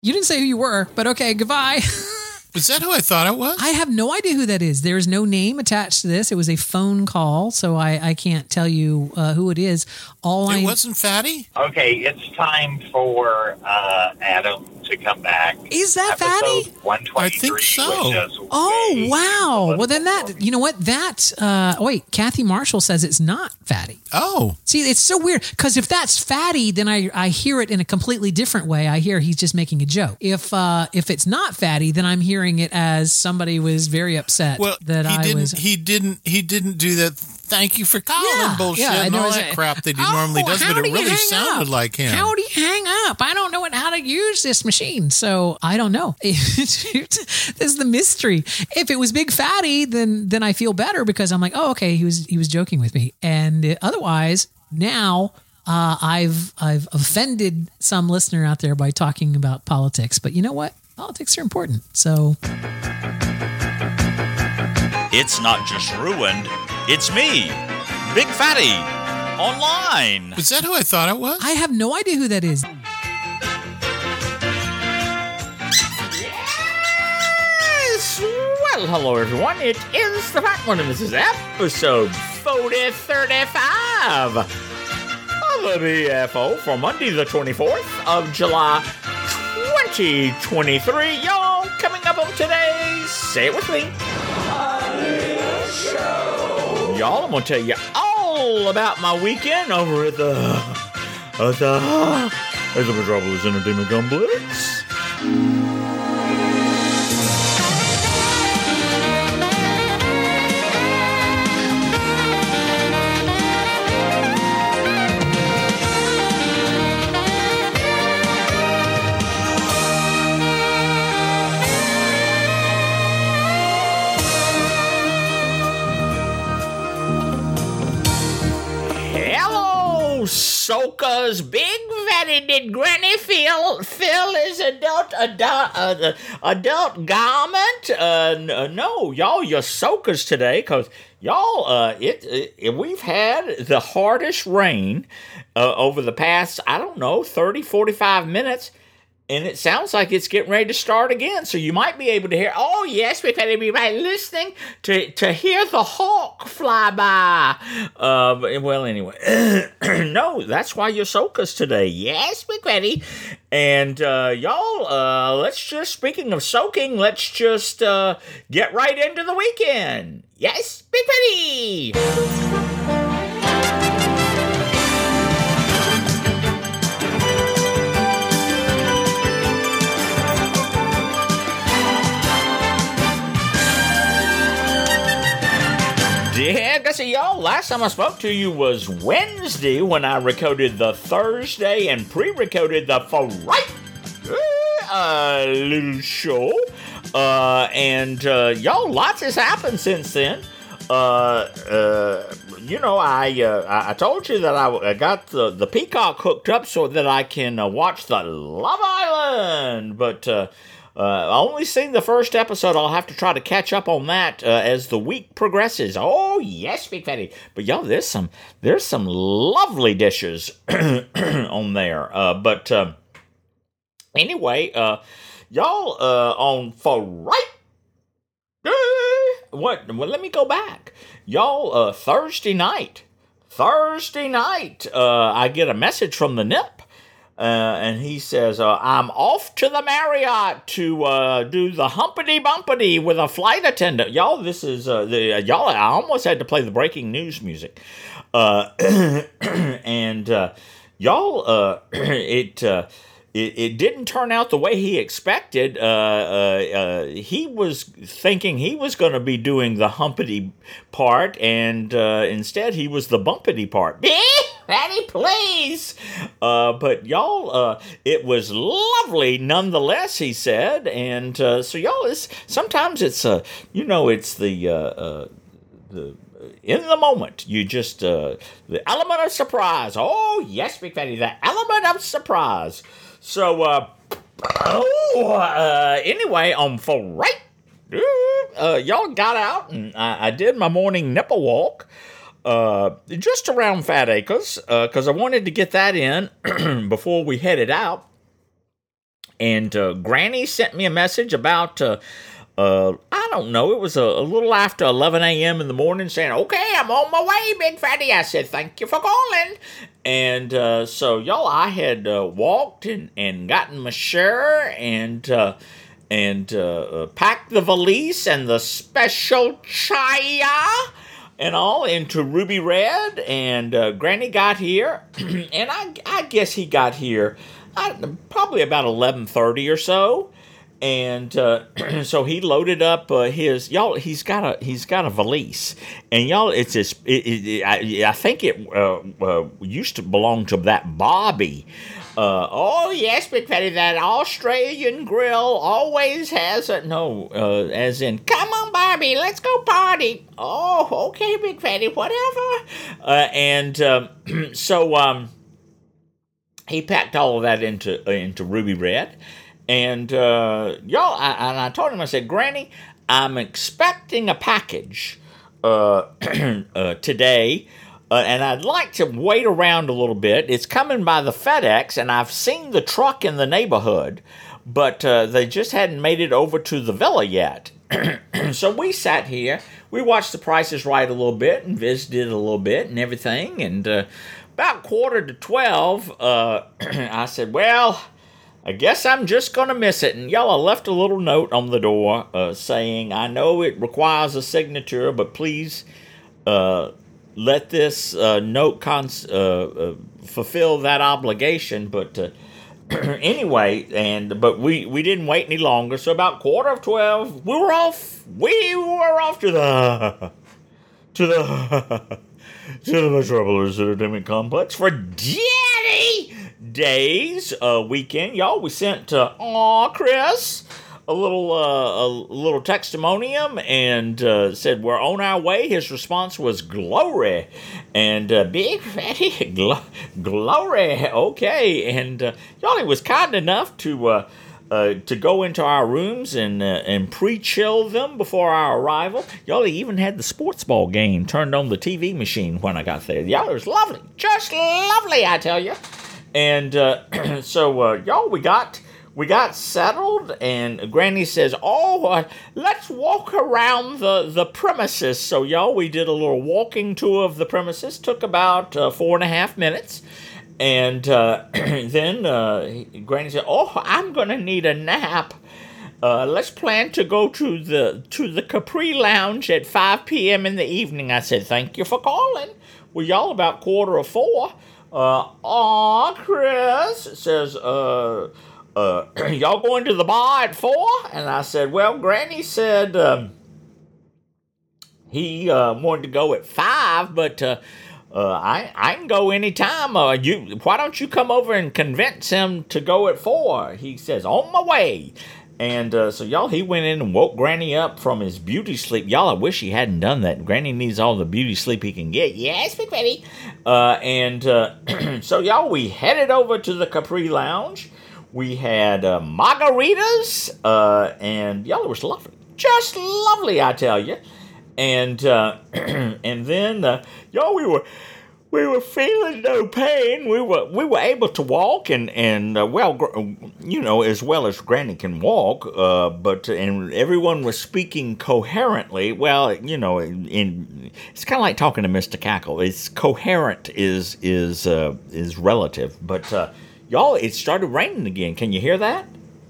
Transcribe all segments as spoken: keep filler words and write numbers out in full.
You didn't say who you were, but okay, goodbye. Was that who I thought it was? I have no idea who that is. There is no name attached to this. It was a phone call, so I, I can't tell you uh, who it is. All it I wasn't Fatty? Okay, it's time for uh, Adam to come back. Is that Episode Fatty? one twenty-three. I think so. Which is Oh, way wow. Well, then below. that, you know what? That, uh, wait, Kathy Marshall says it's not Fatty. Oh. See, it's so weird because if that's Fatty, then I, I hear it in a completely different way. I hear he's just making a joke. If uh, if it's not Fatty, then I'm hearing it as somebody was very upset Well, that he I didn't. was. He didn't. He didn't do that. Thank you for calling Yeah, bullshit yeah, and no, all it's that a- crap that he Oh, normally does. how But do it you really hang sounded up? like him. How do you hang up? I don't know what, how to use this machine, so I don't know. This is the mystery. If it was Big Fatty, then then I feel better because I'm like, oh, okay, he was he was joking with me. And uh, otherwise, now uh, I've I've offended some listener out there by talking about politics. But you know what? Politics are important. So It's not just ruined, it's me, Big Fatty, online. Was that who I thought it was? I have no idea who that is. Yes! Well, hello everyone. It is the Fat One, and this is episode forty thirty-five of the B F O for Monday, the twenty-fourth of July, twenty twenty-three. Y'all, coming up on today's Say It With Me. Y'all, I'm gonna tell you all about my weekend over at the at the at the Metropolis Entertainment Complex. Hello, Sokas. Big Fatty. Did Granny Phil fill his adult adult uh, adult garment? Uh, n- uh, no, y'all, you're Sokas today, cause y'all, uh, it, it we've had the hardest rain uh, over the past, I don't know, thirty, forty-five minutes. And it sounds like it's getting ready to start again. So you might be able to hear, oh, yes, we've had to be right listening to, to hear the hawk fly by. Uh, but- well, anyway. No, that's why you're Sokas today. Yes, Big Fatty. And uh, y'all, uh, let's just, speaking of soaking, let's just uh, get right into the weekend. Yes, Big Fatty. Yeah, I see y'all. Last time I spoke to you was Wednesday when I recorded the Thursday and pre-recorded the Friday uh, little show. Uh, and uh, y'all, lots has happened since then. Uh, uh, you know, I uh, I I told you that I, I got the, the Peacock hooked up so that I can uh, watch the Love Island, but uh, uh, I only seen the first episode. I'll have to try to catch up on that uh, as the week progresses. Oh yes, Big Fatty. But y'all, there's some there's some lovely dishes on there. Uh, but uh, anyway, uh, y'all uh, on Friday. What? Well, let me go back. Y'all, uh, Thursday night, Thursday night, uh, I get a message from the N I P, uh, and he says, uh, I'm off to the Marriott to uh, do the humpity bumpity with a flight attendant. Y'all, this is, uh, the uh, y'all, I almost had to play the breaking news music. Uh, and, uh, y'all, uh, it, uh, It, it didn't turn out the way he expected. Uh, uh, uh, he was thinking he was going to be doing the humpity part, and uh, instead he was the bumpity part. Fatty, please! Uh, but y'all, uh, it was lovely nonetheless, he said. And uh, so y'all, it's, sometimes it's, uh, you know, it's the... Uh, uh, the in the moment, you just, uh, the element of surprise. Oh, yes, Big Fatty, the element of surprise. So, uh, oh, uh, anyway, on Friday, uh, y'all got out and I, I did my morning nipple walk, uh, just around Fat Acres, uh, cause I wanted to get that in before we headed out. and uh, Granny sent me a message about, uh, uh, I don't know, it was a, a little after eleven a.m. in the morning saying, okay, I'm on my way, Big Fatty. I said, thank you for calling. And uh, so, y'all, I had uh, walked and, and gotten my shirt and... Uh, and uh, uh, packed the valise and the special chaya and all into Ruby Red, and uh, Granny got here, and I, I guess he got here uh, probably about eleven thirty or so, and uh, so he loaded up uh, his y'all. He's got a he's got a valise, and y'all, it's this. It, it, I, I think it uh, uh, used to belong to that Bobby. Uh, oh, yes, Big Fatty, that Australian grill always has a... No, uh, as in, come on, Barbie, let's go party. Oh, okay, Big Fatty, whatever. Uh, and um, so um, he packed all of that into uh, into Ruby Red. And, uh, y'all, I, and I told him, I said, Granny, I'm expecting a package uh, uh, today. Uh, and I'd like to wait around a little bit. It's coming by the FedEx, and I've seen the truck in the neighborhood, but uh, they just hadn't made it over to the villa yet. So we sat here. We watched The Price is Right a little bit and visited a little bit and everything. And uh, about quarter to twelve, uh, I said, well, I guess I'm just going to miss it. And y'all, I left a little note on the door uh, saying, I know it requires a signature, but please... Uh, let this uh, note cons- uh, uh, fulfill that obligation. But uh, anyway, and but we, we didn't wait any longer. So about quarter of twelve, we were off. We were off to the to the to the Metropolis Entertainment Complex for Daddy Days uh, weekend. Y'all, we sent uh, aw Chris a little uh, a little testimonium and uh, said we're on our way. His response was glory, and uh, Big Fatty gl- glory. Okay, and uh, y'all, he was kind enough to uh, uh, to go into our rooms and uh, and pre-chill them before our arrival. Y'all, he even had the sports ball game turned on the T V machine when I got there. Y'all, it was lovely, just lovely, I tell you. And uh, so uh, y'all, we got. We got settled, and Granny says, oh, uh, let's walk around the, the premises. So, y'all, we did a little walking tour of the premises. Took about uh, four and a half minutes. And uh, then uh, Granny said, oh, I'm going to need a nap. Uh, let's plan to go to the to the Capri Lounge at five p.m. in the evening. I said, thank you for calling. Well, y'all, about quarter of four. Uh, aw, Chris says, uh... Uh, y'all going to the bar at four? And I said, well, Granny said um, he uh, wanted to go at five, but uh, uh, I I can go anytime. Uh, you, why don't you come over and convince him to go at four? He says, on my way. And uh, so, y'all, he went in and woke Granny up from his beauty sleep. Y'all, I wish he hadn't done that. Granny needs all the beauty sleep he can get. Yes, Big Fatty. Uh, and uh, so, y'all, we headed over to the Capri Lounge. We had uh, margaritas, uh, and y'all, it was lovely. Just lovely, I tell you. And uh, and then, uh, y'all, we were we were feeling no pain. We were we were able to walk, and and uh, well, gr- you know, as well as Granny can walk. Uh, but and everyone was speaking coherently. Well, you know, in, in it's kind of like talking to Mister Cackle. It's coherent is is uh, is relative, but. Uh, Y'all, it started raining again. Can you hear that?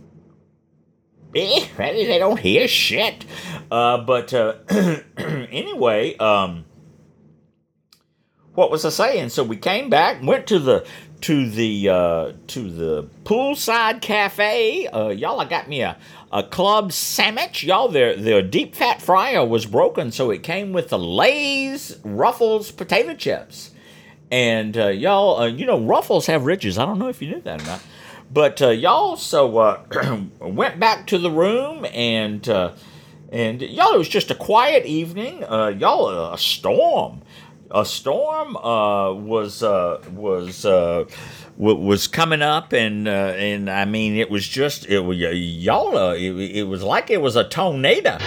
Eh, they don't hear shit. Uh, but uh, anyway, um, what was I saying? So we came back, went to the to the uh, to the poolside cafe. Uh, y'all, I got me a, a club sandwich. Y'all, their their deep fat fryer was broken, so it came with the Lay's Ruffles potato chips. And, uh, y'all, uh, you know, Ruffles have ridges. I don't know if you knew that or not. But, uh, y'all, so, uh, went back to the room, and, uh, and, y'all, it was just a quiet evening. Uh, y'all, a storm. A storm, uh, was, uh, was, uh, w- was coming up, and, uh, and, I mean, it was just, it was, y'all, uh, it, it was like it was a tornado.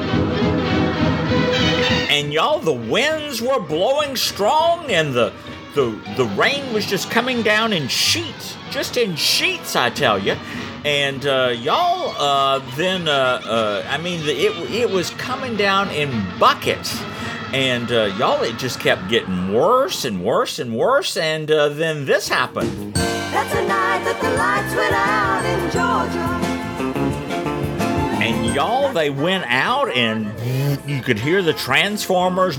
And y'all, the winds were blowing strong, and the the the rain was just coming down in sheets, just in sheets, I tell you. And uh, y'all, uh, then uh, uh, I mean, the, it it was coming down in buckets, and uh, y'all, it just kept getting worse and worse and worse. And uh, then this happened. That's the night that the lights went out in Georgia. And y'all, they went out, and you could hear the transformers.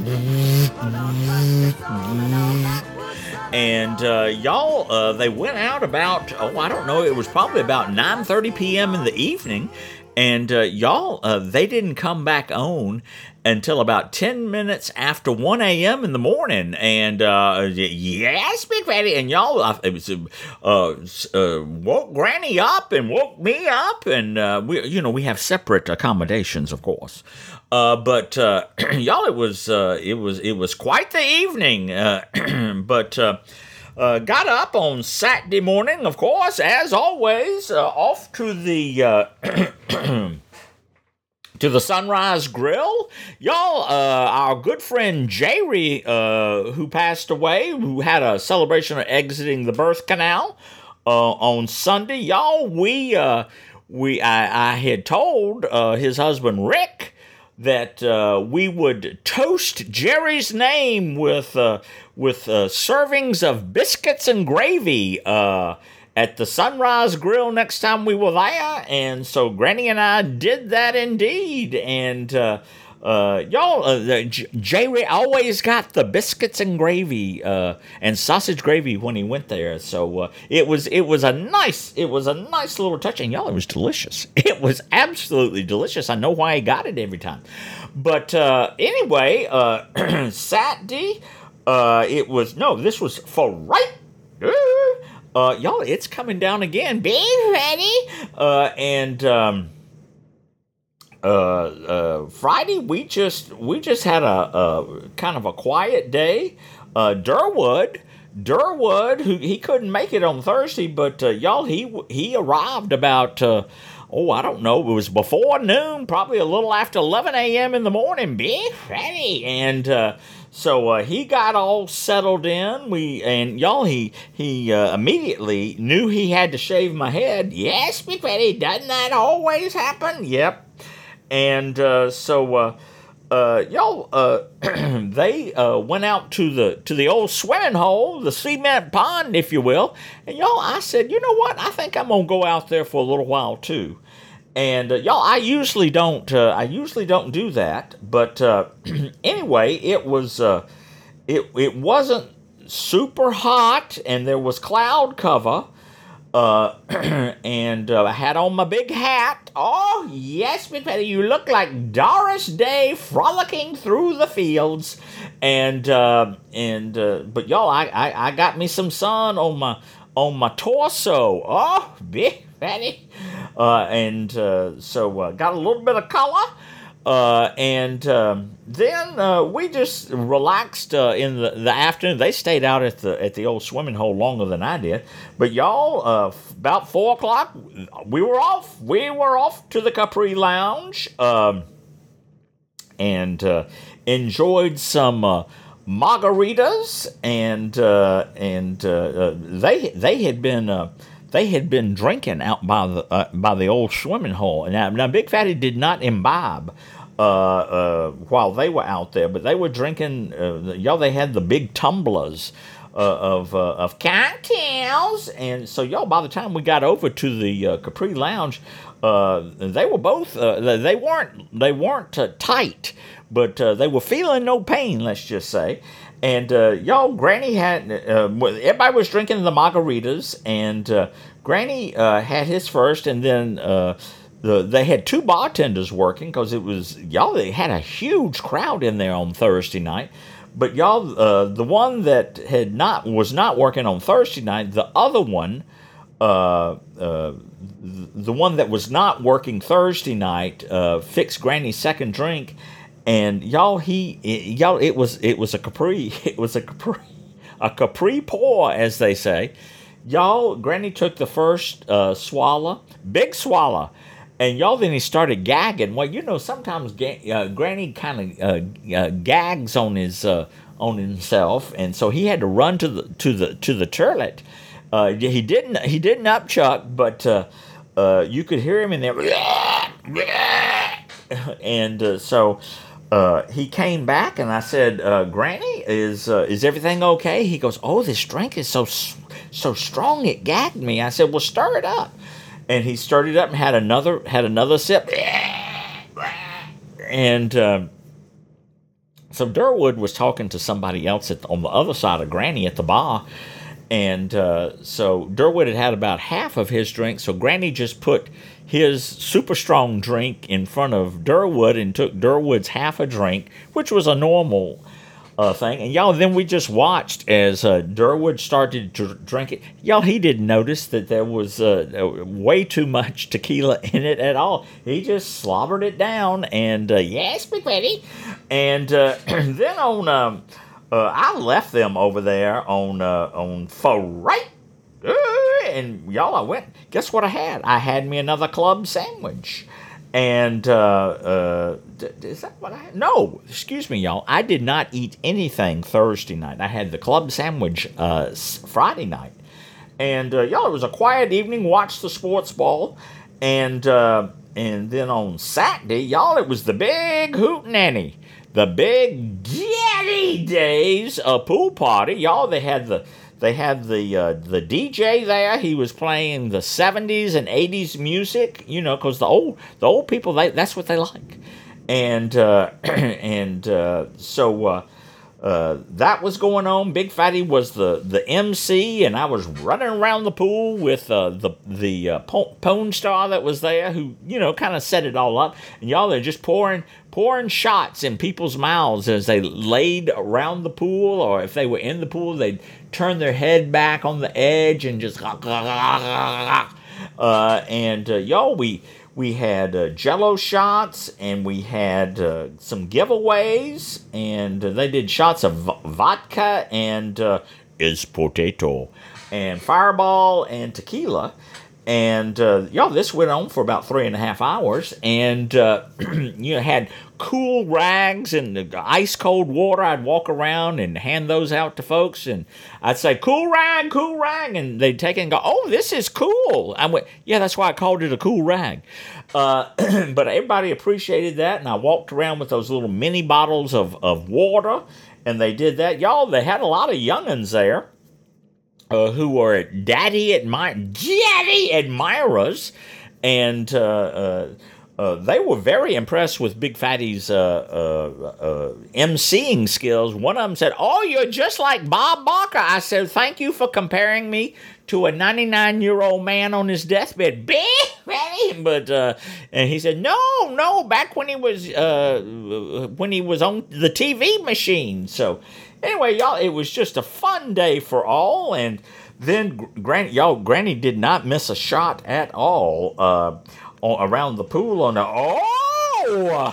And uh, y'all, uh, they went out about, oh, I don't know, it was probably about nine thirty p.m. in the evening. And uh, y'all, uh, they didn't come back on until about ten minutes after one a.m. in the morning. And uh, yes, Big Fatty. And y'all, uh, it was, uh, uh, woke Granny up and woke me up. And, uh, we, you know, we have separate accommodations, of course. Uh, but uh, y'all, it was uh, it was it was quite the evening. Uh, but uh, uh, got up on Saturday morning, of course, as always, uh, off to the uh, to the Sunrise Grill. Y'all, uh, our good friend Jerry, uh, who passed away, who had a celebration of exiting the birth canal uh, on Sunday. Y'all, we uh, we I, I had told uh, his husband Rick that uh, we would toast Jerry's name with uh, with uh, servings of biscuits and gravy uh, at the Sunrise Grill next time we were there. And so Granny and I did that indeed. And uh, uh, y'all, uh, J- Jerry always got the biscuits and gravy uh, and sausage gravy when he went there. So uh, it was it was a nice it was a nice little touch. And y'all, it was delicious. It was absolutely delicious. I know why he got it every time. But uh, anyway, uh, Saturday, uh, it was no. This was for right. Uh, y'all, it's coming down again. Be ready. Uh, and. Um, Uh, uh, Friday, we just we just had a, a kind of a quiet day. Uh, Durwood, Durwood, who he couldn't make it on Thursday, but uh, y'all, he he arrived about uh, oh I don't know, it was before noon, probably a little after eleven a.m. in the morning. Big Fatty, and uh, so uh, he got all settled in. We and y'all, he he uh, immediately knew he had to shave my head. Yes, Big Fatty, doesn't that always happen? Yep. And uh, so, uh, uh, y'all, uh, they uh, went out to the to the old swimming hole, the cement pond, if you will. And y'all, I said, you know what? I think I'm gonna go out there for a little while too. And uh, y'all, I usually don't. Uh, I usually don't do that. But uh, anyway, it was. Uh, it it wasn't super hot, and there was cloud cover. Uh, and uh, I had on my big hat. Oh, yes, Miss Patty, you look like Doris Day frolicking through the fields. And, uh, and, uh, but y'all, I, I, I got me some sun on my, on my torso. Oh, Big Fatty. Uh, and, uh, so, uh, got a little bit of color. Uh, and um, then uh, we just relaxed uh, in the, the afternoon. They stayed out at the at the old swimming hole longer than I did. But y'all, uh, about four o'clock, we were off. We were off to the Capri Lounge um, and uh, enjoyed some uh, margaritas. And uh, and uh, uh, they they had been. Uh, They had been drinking out by the uh, by the old swimming hole. Now, now Big Fatty did not imbibe uh, uh, while they were out there, but they were drinking. Uh, y'all, they had the big tumblers uh, of uh, of cocktails, and so y'all, by the time we got over to the uh, Capri Lounge, uh, they were both uh, they weren't they weren't uh, tight, but uh, they were feeling no pain. Let's just say. And, uh, y'all, Granny had, uh, everybody was drinking the margaritas, and uh, Granny uh, had his first, and then uh, the, they had two bartenders working, because it was, y'all, they had a huge crowd in there on Thursday night. But, y'all, uh, the one that had not, was not working on Thursday night, the other one, uh, uh, the one that was not working Thursday night, uh, fixed Granny's second drink. And y'all, he y'all, it was it was a Capri, it was a Capri, a Capri pour, as they say. Y'all, Granny took the first uh, swallow, big swallow, And y'all, then he started gagging. Well, you know, sometimes ga- uh, Granny kind of uh, uh, gags on his uh, on himself, and so he had to run to the to the to the toilet. Uh, he didn't he didn't upchuck, but uh, uh, you could hear him in there. And uh, so uh, he came back, and I said, uh, "Granny, is uh, is everything okay?" He goes, "Oh, this drink is so so strong, it gagged me." I said, "Well, stir it up." And he stirred it up and had another had another sip. And uh, so Durwood was talking to somebody else at the, on the other side of Granny at the bar. And uh, so Durwood had had about half of his drink. So Granny just put his super strong drink in front of Durwood and took Durwood's half a drink, which was a normal uh, thing. And y'all, then we just watched as uh, Durwood started to drink it. Y'all, he didn't notice that there was uh, way too much tequila in it at all. He just slobbered it down. And uh, yes, Big Fatty. And uh, then on... Um, Uh, I left them over there on uh, on Fright, uh, and y'all, I went. Guess what I had? I had me another club sandwich, and uh, uh, d- is that what I had? No, excuse me, y'all. I did not eat anything Thursday night. I had the club sandwich uh, Friday night, and uh, y'all, it was a quiet evening. Watched the sports ball, and uh, and then on Saturday, y'all, it was the big hootenanny. The big Daddy Days uh, pool party, y'all. They had the they had the uh, the D J there. He was playing the seventies and eighties music, you know, because the old the old people, they that's what they like, and uh, and uh, so uh, uh, that was going on. Big Fatty was the, the M C, and I was running around the pool with uh, the the uh, porn star that was there, who you know kind of set it all up. And y'all, they're just pouring. pouring shots in people's mouths as they laid around the pool, or if they were in the pool, they'd turn their head back on the edge and just uh, and uh, y'all, we we had uh, Jello shots, and we had uh, some giveaways, and uh, they did shots of v- vodka and uh, is potato and Fireball and tequila. And, uh, y'all, this went on for about three and a half hours. And, uh, you know, had cool rags and ice cold water. I'd walk around and hand those out to folks. And I'd say, cool rag, cool rag. And they'd take it and go, oh, this is cool. I went, yeah, that's why I called it a cool rag. Uh, but everybody appreciated that. And I walked around with those little mini bottles of, of water. And they did that. Y'all, they had a lot of young'uns there. Uh, who were daddy admi- daddy admirers, and uh, uh, uh, they were very impressed with Big Fatty's uh, uh, uh, emceeing skills. One of them said, "Oh, you're just like Bob Barker." I said, "Thank you for comparing me to a ninety-nine-year-old man on his deathbed." But uh, and he said, "No, no, back when he was uh, when he was on the T V machine." So. Anyway, y'all, it was just a fun day for all, and then Granny, y'all, Granny did not miss a shot at all uh, around the pool on the oh,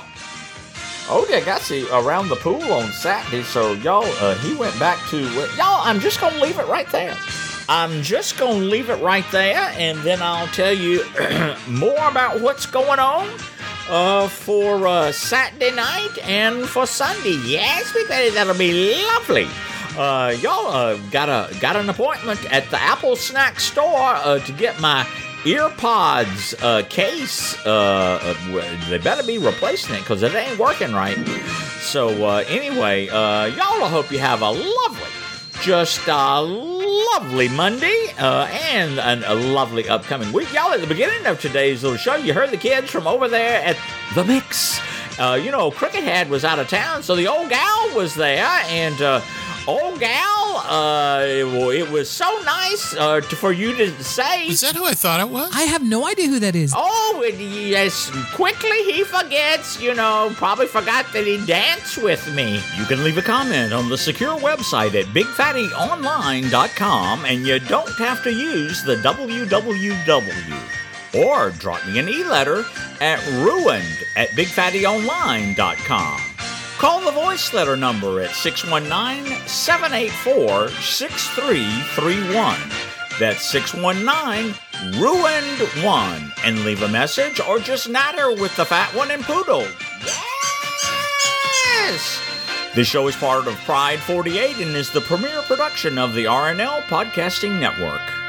oh, they got see around the pool on Saturday. So y'all, uh, he went back to y'all. I'm just gonna leave it right there. I'm just gonna leave it right there, and then I'll tell you more about what's going on. Uh, for uh, Saturday night and for Sunday. Yes, we bet that'll be lovely. Uh, y'all uh, got a got an appointment at the Apple Snack store uh, to get my EarPods uh, case. Uh, uh, they better be replacing it because it ain't working right. So uh, anyway, uh, y'all, I hope you have a lovely, just a lovely Monday uh, and an, a lovely upcoming week. Y'all, at the beginning of today's little show, you heard the kids from over there at The Mix. Uh, you know, Cricket Head was out of town, so the old gal was there, and uh, old gal, uh, it, it was so nice uh, to, for you to say. Is that who I thought it was? I have no idea who that is. Oh, yes, quickly he forgets, you know, probably forgot that he danced with me. You can leave a comment on the secure website at big fatty online dot com, and you don't have to use the w w w. Or drop me an e-letter at ruined at big fatty online dot com. Call the voice letter number at six one nine, seven eight four, six three three one. That's six one nine, ruined one. And leave a message or just natter with the fat one and Poodle. Yes! This show is part of Pride forty-eight and is the premier production of the R N L Podcasting Network.